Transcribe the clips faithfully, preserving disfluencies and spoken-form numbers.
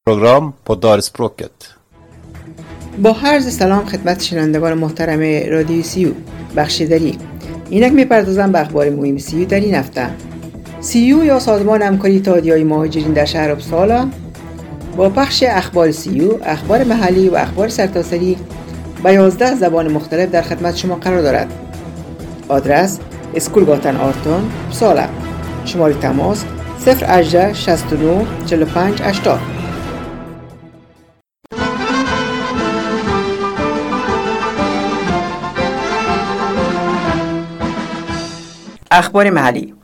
program på Dalspråket. با عرض سلام خدمت شنوندگان محترم رادیو سیو بخشیداری. اینک میپردازم به اخبار مهم سیو در این هفته. سیو یا سازمان همکاری اتحادیه‌های مهاجرین در شهر اپسالا با پخش اخبار سیو، اخبار محلی و اخبار سرتاسری به یازده زبان مختلف در خدمت شما قرار دارد. آدرس اسکولگاتن آرتون اپسالا. شماره تماس صفر هجده شصت و نه چهل و پنج هشتاد. اخبار محلی.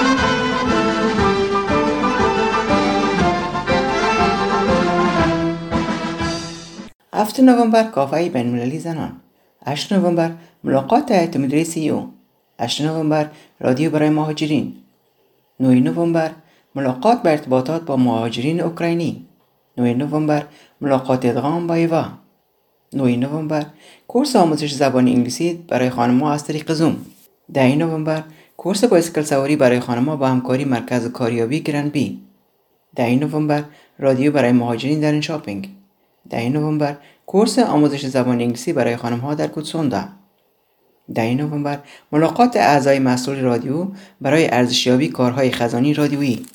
هفتم نوامبر کافه بین‌المللی زنان. هشتم نوامبر ملاقات هیئت مدیره سیو. هشتم نوامبر رادیو برای مهاجرین. نهم نوامبر ملاقات به ارتباطات با مهاجرین اوکراینی. نهم نوامبر ملاقات ادغام با ایوا. نهم نوامبر کورس آموزش زبان انگلیسی برای خانم‌ها از طریق زوم. ده نوامبر کورس بایسکل سواری برای خانم‌ها با همکاری مرکز کاریابی گرنبی. ده نوامبر رادیو برای مهاجرین در شاپینگ. ده نوامبر کورس آموزش زبان انگلیسی برای خانم‌ها در کوتسوندا. ده نوامبر ملاقات اعضای مسئول رادیو برای ارزشیابی کارهای خزانی رادیویی.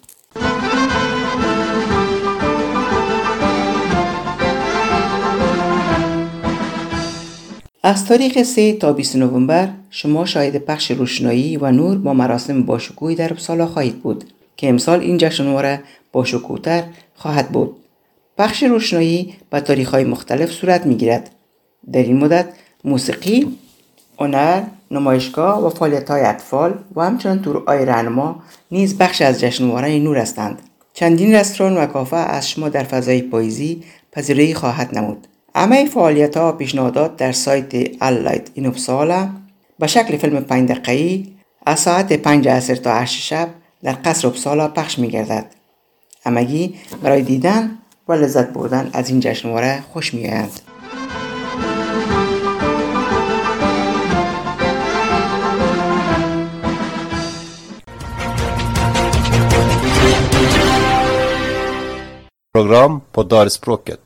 از تاریخ سه تا بیست نوامبر شما شاهد پخش روشنایی و نور با مراسم باشکوهی در اپسالا خواهید بود که امسال این جشنواره باشکوه‌تر خواهد بود. پخش روشنایی به تاریخ‌های مختلف صورت می‌گیرد. در این مدت موسیقی، هنر، نمایشگاه و فعالیت‌های اطفال و همچنین تورهای راهنما نیز بخش از جشنواره نور هستند. چندین رستوران و کافه از شما در فضای پاییزی پذیرایی خواهد نمود. همه فعالیت‌ها و پیشنهادات در سایت آلایت این اپسالا به شکل فیلم پنج دقیقه‌ای از ساعت پنج عصر تا هشت شب در قصر اپسالا پخش می‌گردد. همگی برای دیدن و لذت بردن از این جشنواره خوش می‌آیند. Program på Dalspråket.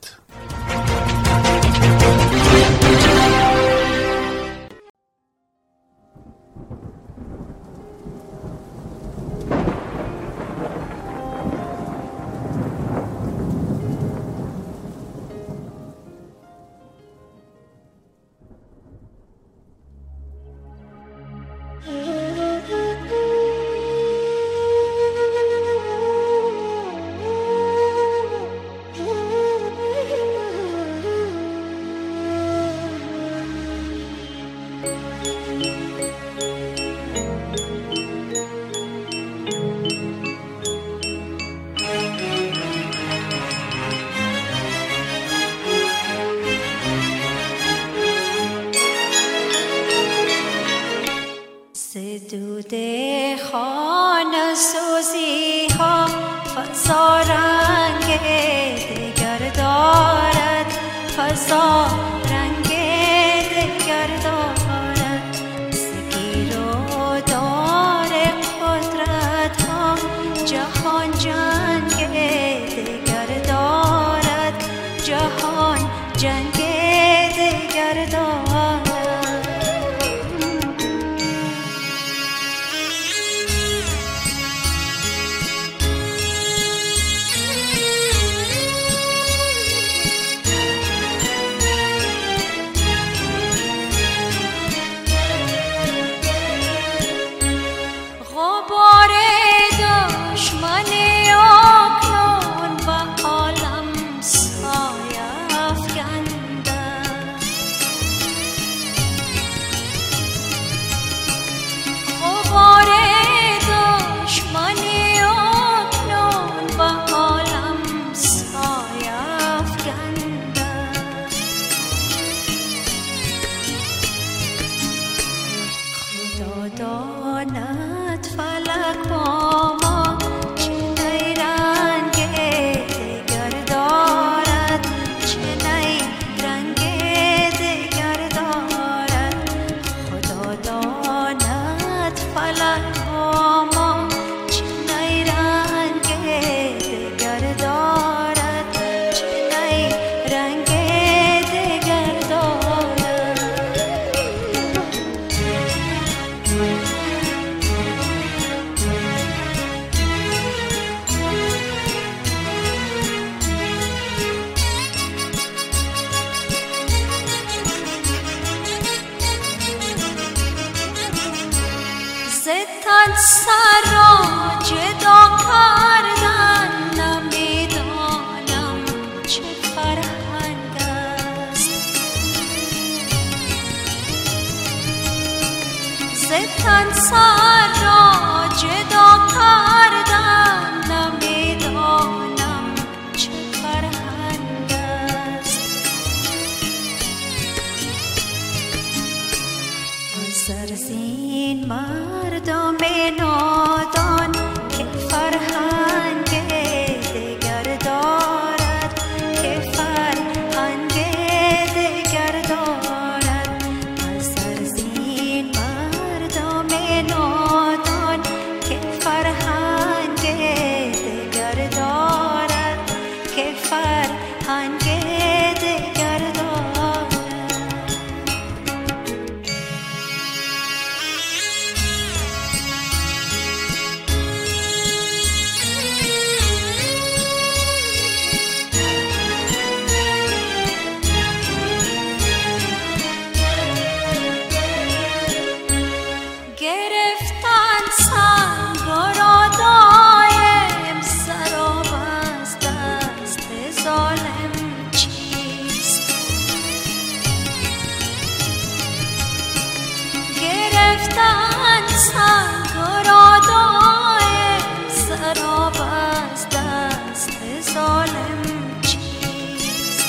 دود خانه سوزی ها فضا رنگ دیگر دارد، فضا رنگ دیگر دارد. سگیر و دار قدرت ها جهان جنگ دیگر دارد، جهان جنگ دیگر دارد. من سر را جدا کردم، نمیدانم چه فرهنگ است. حذر زین مردم نادان که فرهنگ دیگر دارد، که فرهنگ دیگر دارد. حذر زین مردم نادان که فرهنگ دیگر دارد، که فرهنگ دیگر دارد. گرفتن سنگ را دایم، سراب از دست ظالم چیست؟ گرفتن سنگ را دایم، سراب از دست ظالم چیست؟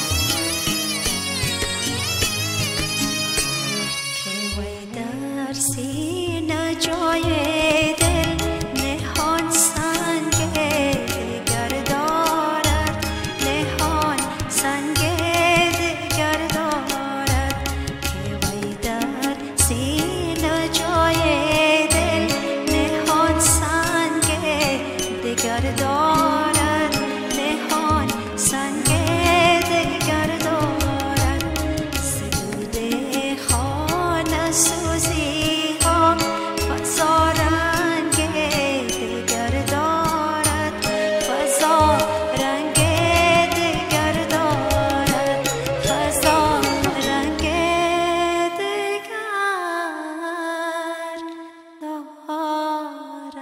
که وی در سینه جای دل نهان سنگ دیگر دارد، نهان سنگ دیگر دارد. که وی در سینه جای دل نهان سنگ دیگر دارد، نهان سنگ دیگر دارد. ستود خانه سوزی ها فضا رنگ دیگر دارد، فضا رنگ دیگر دارد، فضا رنگ دیگر دارد.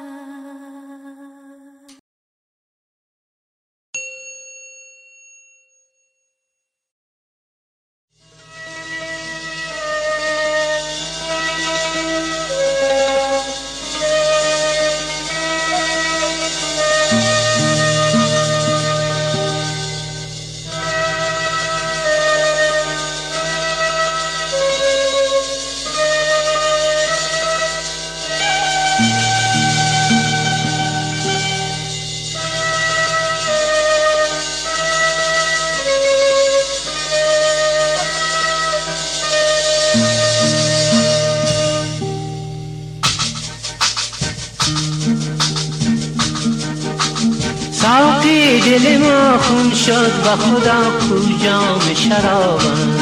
ساقی دل ما خون شد و خدا کو جام شرابم.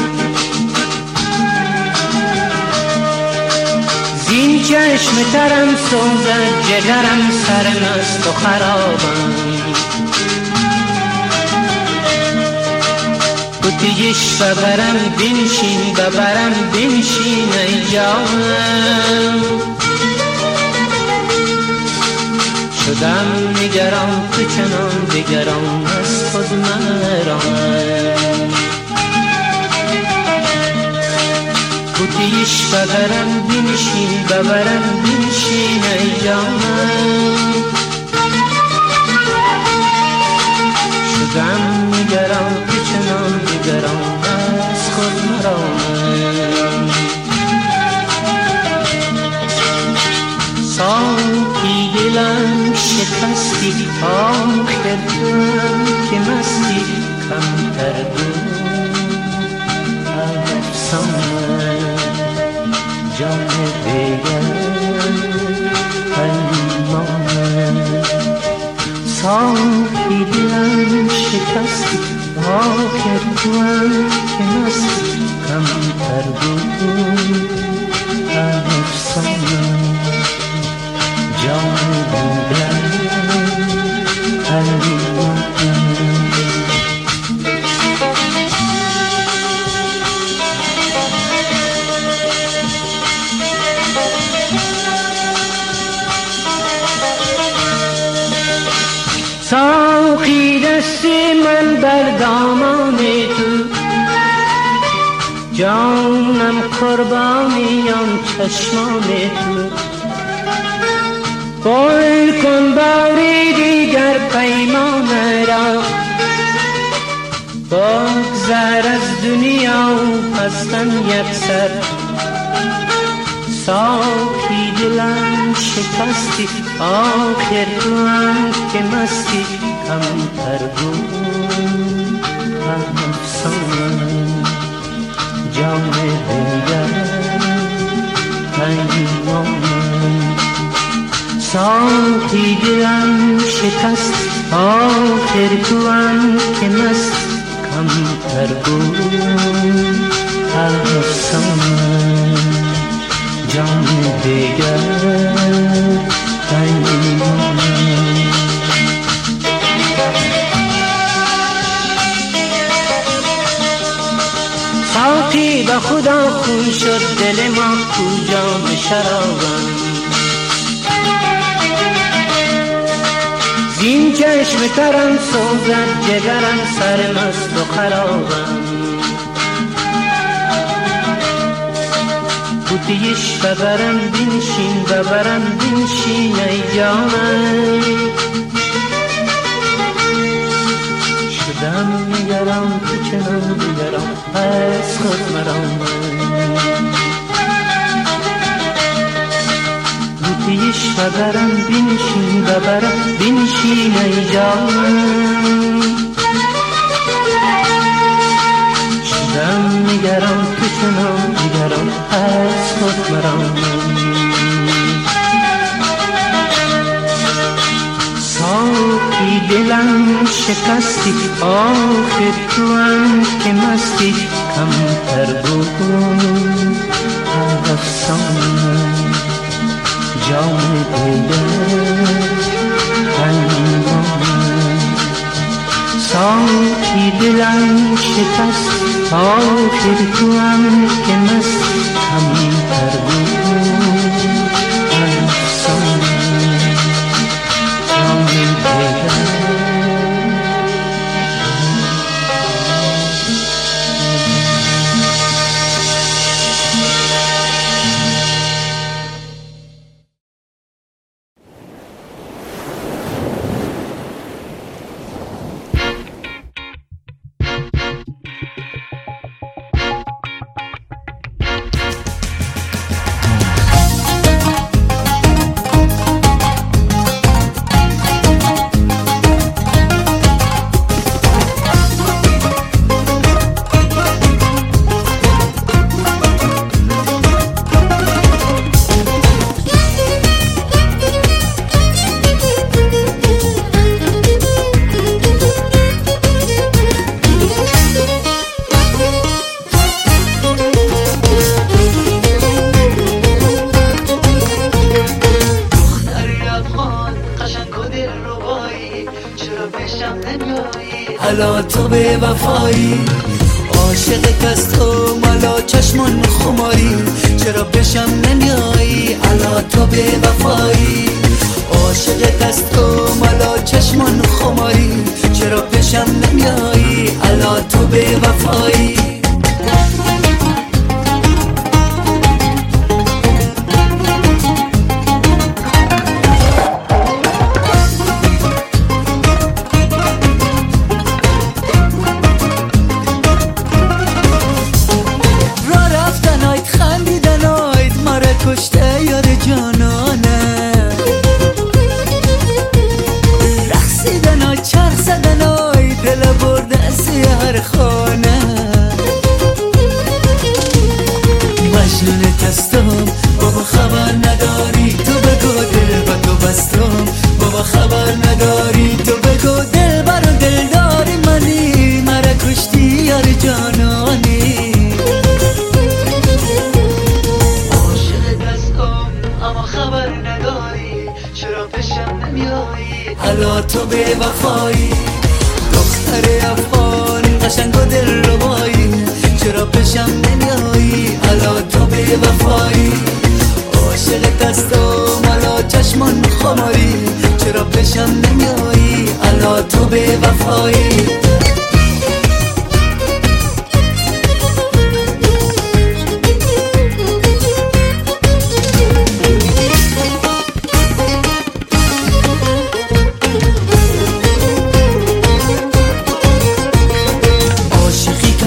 زین چشم ترم سوزد جگرم سرمست و خرابم. بوتیش ببرم بنشین ببرم بنشین ای جانم. شدم نگران تو چنان دگران از خود مرام. بوتیش ببرم بنشین ببرم بنشین ای جانم. شدم نگران تو چنان دگران از خود مرام. ساقی دلم شکستی آخر دلم که مستی کمتر بود افسانه جان دیگر پیمانه. ساقی دلم شکستی آخر دلم که مستی کمتر بود افسانه جان دیگر ساقی دست من بر دامان تو، جانم قربانی آن چشمان تو. قول کن باری دیگر پیمان را، بگذر از دنیا هستن یک سر. ساقی دلم شکستی آخر تو هم که مستی، کمتر بود افسانه جام دیگر پیمانه. ساقی دلم شکست آخر تو هم که مست، کمتر بود افسانه جام دیگر پیمانه. ساقی به خدا خون شد دل ما، کجا به شرابم زین چشم ترم سوزد جگرم، سرمست و خرابم. بودیش ببرم بنشین، ببرم بنشین ای جانم. شدم نگرم تو چنان نگرم از خود مرام. بودیش ببرم بنشین، ببرم بنشین ای جانم. شدم نگرم تو چنان نگرم از خود مرام. ساقی دلم شکستی آخر تو هم که مستی، کمتر بود افسانه جام دیگر پیمانه. ساقی دلم شکست آخر تو هم که مست، کمتر بود افسانه جام دیگر. حالا تو به وفایی، عاشق کس تو مالا چشمون خماری، چرا بشم نمیایی؟ حالا تو به وفایی، عاشق کس تو مالا چشمون خماری، چرا بشم نمیایی؟ حالا تو به وفایی. کشته یار جانانه، رقصیدن های چرخ زدن های دل برده از هر خانه. مجنونت هستم بابا خبر نداری، تو بگو دل با تو بستم بابا خبر نداری، تو بگو دل برا دل داری منی، مرا کشتی یار جانانی. حالا تو به وفایی، دختر افغان قشنگ و دل ربایی، چرا پیشم نمیایی؟ حالا تو به وفایی، عاشق دستم حالا چشمان خماری، چرا پیشم نمیایی؟ حالا تو به وفایی.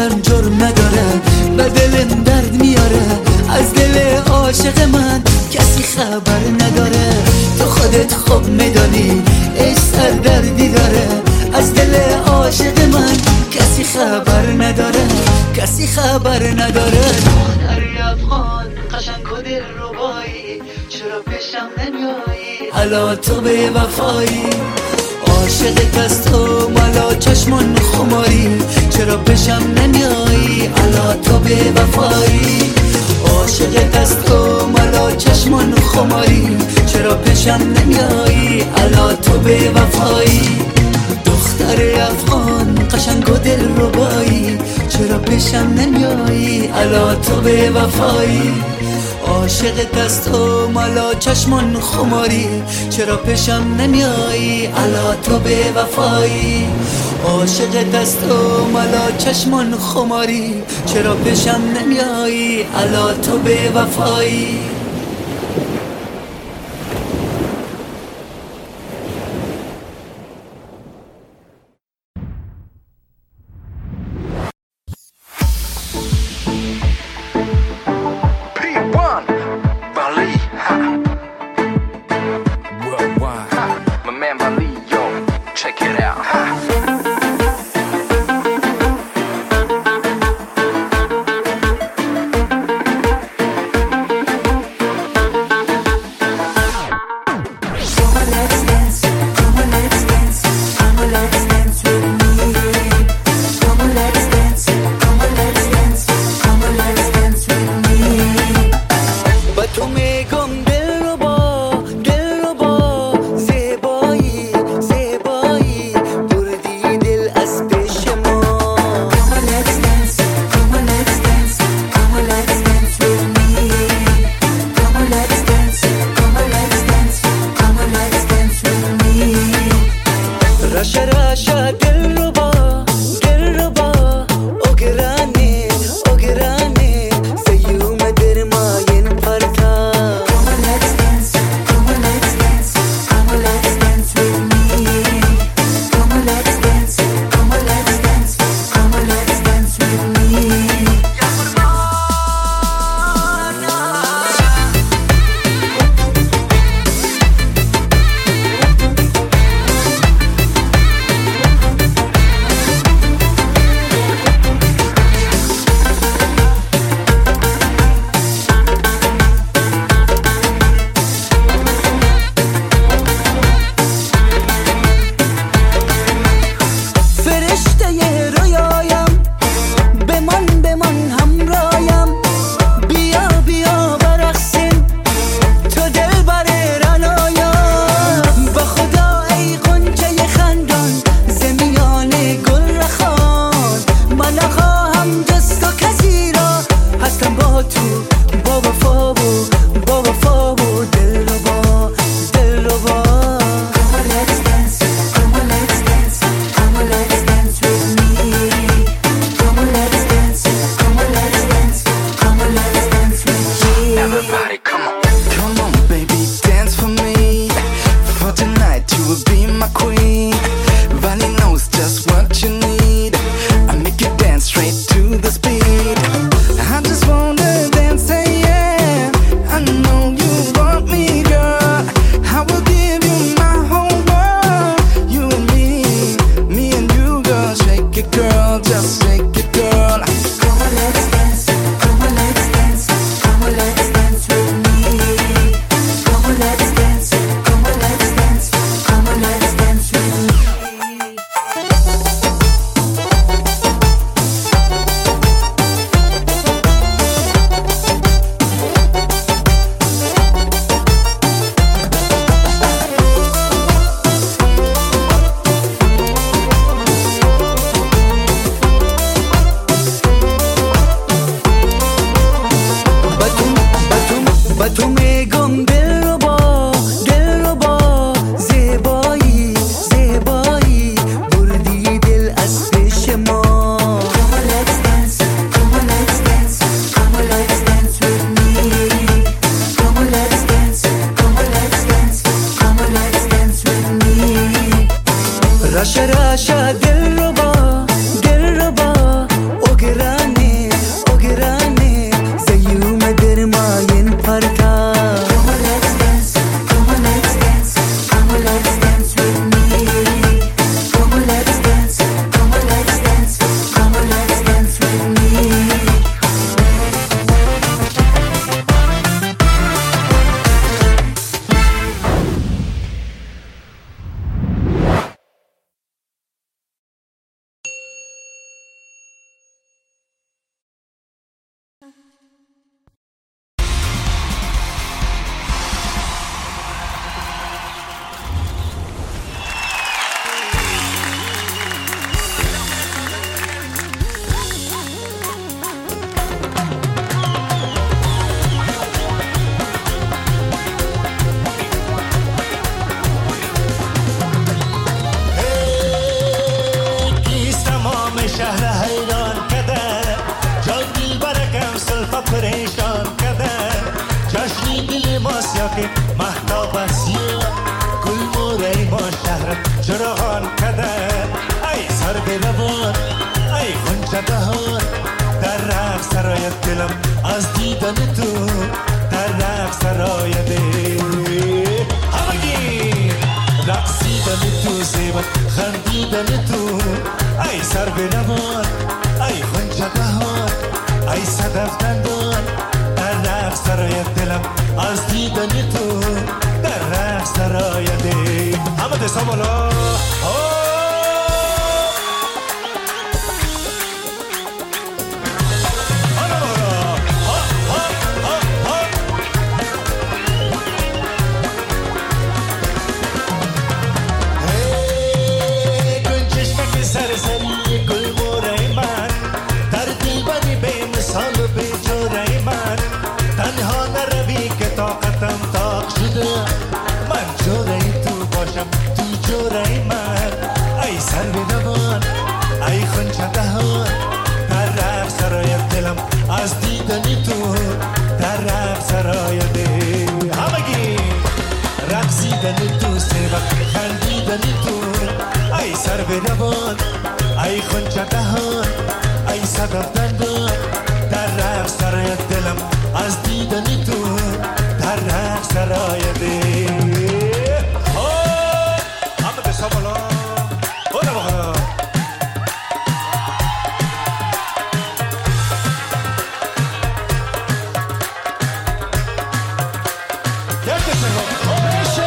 شرم جرم نداره و دلم درد میاره از دل عاشق من کسی خبر نداره تو خودت خوب میدانی ای سر دردی داره از دل عاشق من کسی خبر نداره کسی خبر نداره دختری افغان قشنگ و دل ربایی چرا پیشم نمیایی الا تو به وفایی عاشقت از تو مالا چشمان خماری چرا پیشم نمیایی الا تو به وفایی عاشقت از تو مالا چشمان خماری چرا پیشم نمیایی الا تو به وفایی دختر افغان قشنگ و دل ربایی چرا پیشم نمیایی الا تو به وفایی عاشقت از تو مالا چشمان خماری چرا پیشم نمیایی الا تو به وفایی عاشقت از تو مالا چشمان خماری چرا پیشم نمیایی الا تو به وفایی روان ای غنچه بهار در رقص سرایت دلم از دیدن تو در رقص سرایت همگی رقصیدن تو زیبت خندیدن تو ای سر به روان ای غنچه بهار ای صدف دندان در رقص سرایت دلم از دیدن تو در رقص سرایت همه دستا بالا سرسری گل مورای من در دیوانی به مثال به جورای من تنها نروی که طاقتم طاق شده من جورای تو باشم تو جورای من ای سر به نوان ای خونچه دهان در رقص سرایت دلم از دیدنی تو در رقص سرایت همگی رقصیدنی تو سیبت خندیدنی تو ای سر به روان ای خونچه دهان ای صدف دندان در رقص سرایت دلم از دیدنی تو در رقص سرایت همه دستا بالا برو بخدا یک دستا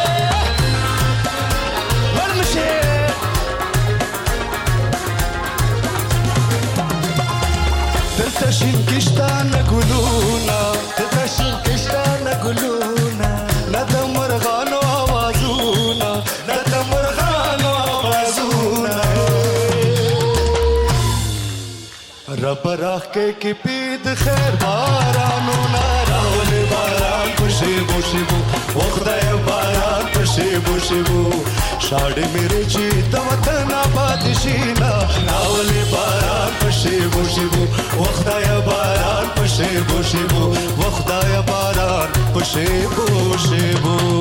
تشین کشتان گلونا تشین کشتان گلونا ندم مرغان و آوازونا ندم مرغان و آوازونا رب راخ کے کی پید خیر بارانونا راول باران پشی بوشی بو وخدای باران پشی بوشی بو شاڑ میرے چیت وطن آبادشینا راول باران پشی بوشی بو وخدای باران پشی بوشی بو وخدای باران پشی بوشی بو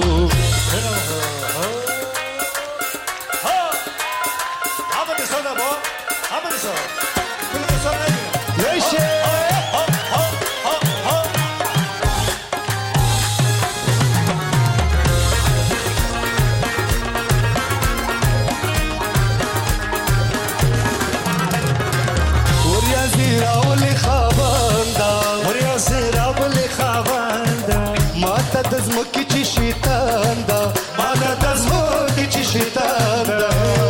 دزمکی چی شیطان دا مانا دزمکی چی شیطان دا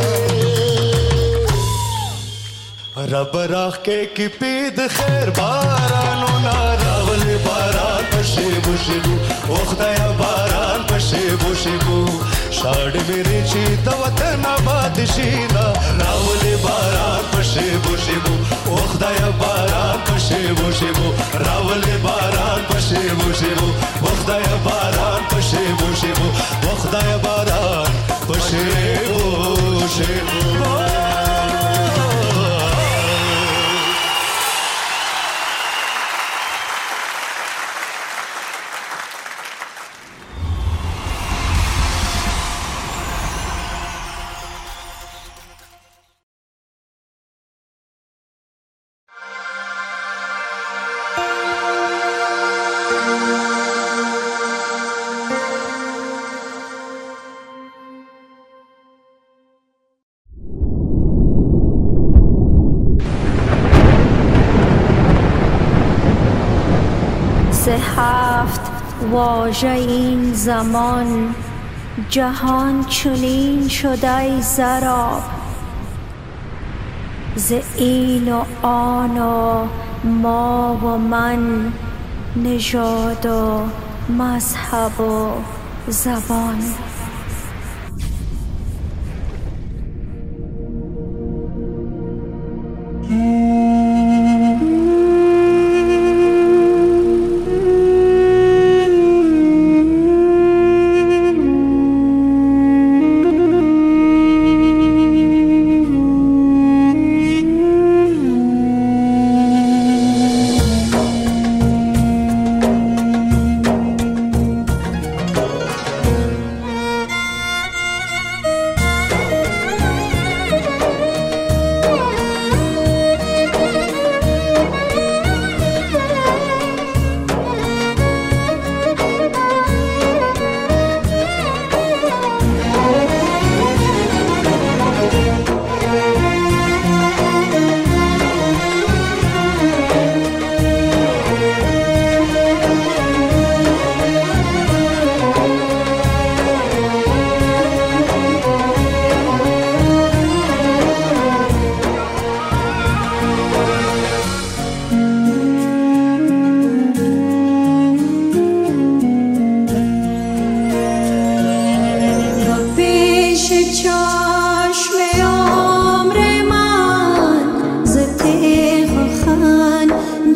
رب راخ کے کی پید خیر بارانو نا راول باران پشی بوشی بو اخدایا باران پشی بوشی بو شاڑ میری چی دوطن آبادشینا راول باران پشی بوشی بو اخدایا باران پشی بوشی بو راول باران پشی بوشی بو اخدایا باران پشی بوشی بو اخدایا باران پشی بوشی بو هفت واژه این زمان جهان چنین شده ای زراب ز این و آن و ما و من نژاد و مذهب و زبان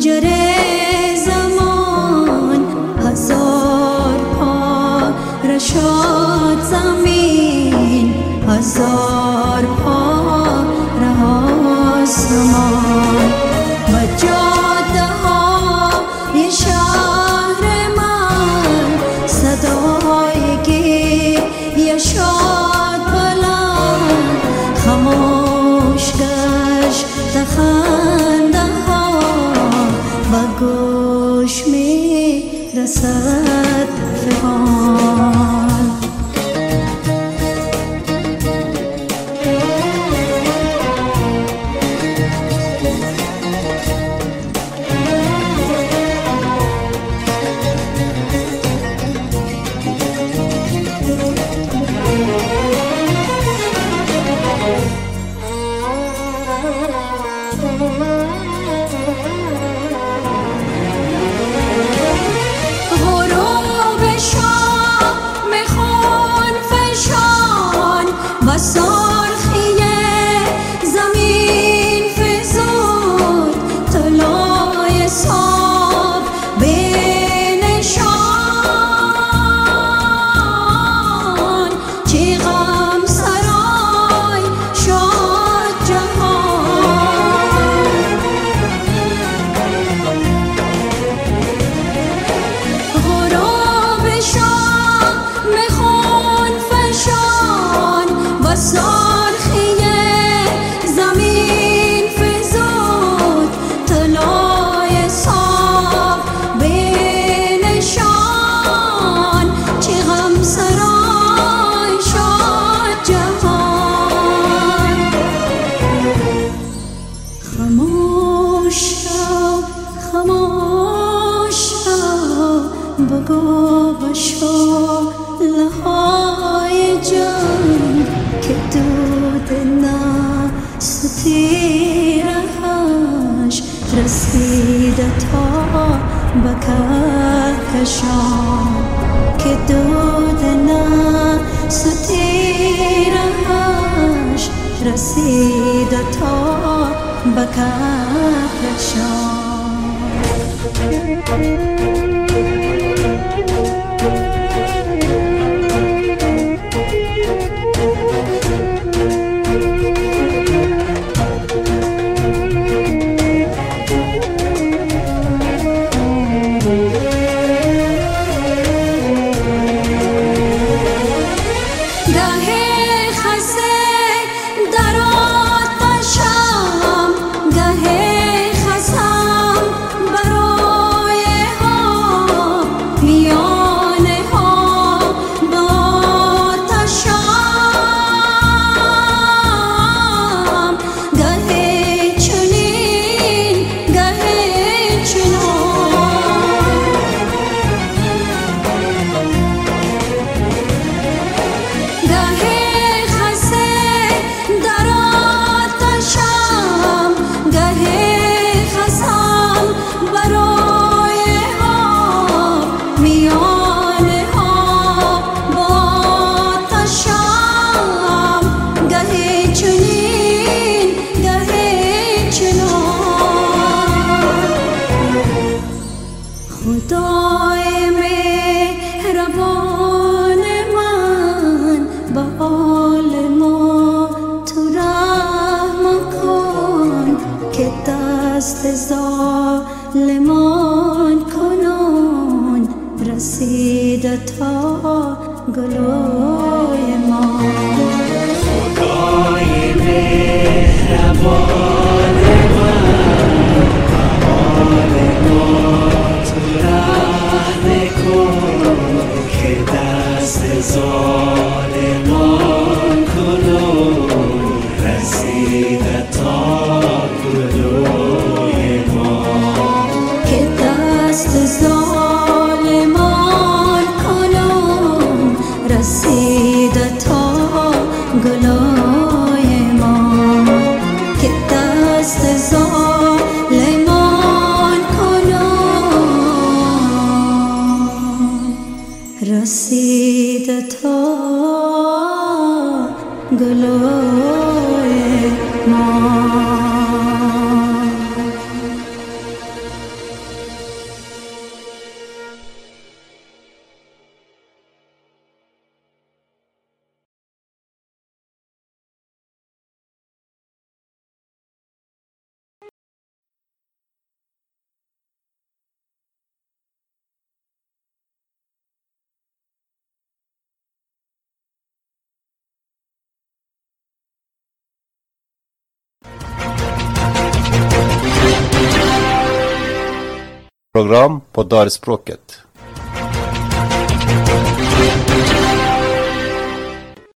پنجره زمان هزار پا رشاد زمین هزار پا رها سمان و جاده های شهر من صدای گریه شاد بلند خاموش گشت خنده ها و گوش می رسد فغان. غروب شام خون فشان و سرخی زمین فزود طلای صبح بنشان چه غم سرای شد جهان. غروب شام خون فشان و سرخی زمین فزود طلای صبح بنشان چه غم سرای شد جهان. خاموش شو خاموش شو بگو به شعله های جان که دود نفس تیره‌اش رسیده تا به کهکشان که دود نفس تیره‌اش رسیده تا به کهکشان. گه خسته در آتشم گه خسم برای ها میانه ها با آتشم گه چنین گه چنان گه خسته در آتشم گه خسم برای ها میانه ها با آتشم گه چنین گه چنان. خدای مهربان من به حال ما تو رحم کن که دست ظالمان کنون رسیده تا گلوی ما. خدای مهربان من حال ما تو رحم کن که دست ظالمان کنون رسیده تا گلوی ما که دست ظالمان کنون رسیده تا گلوی ما که Program på dalspråket.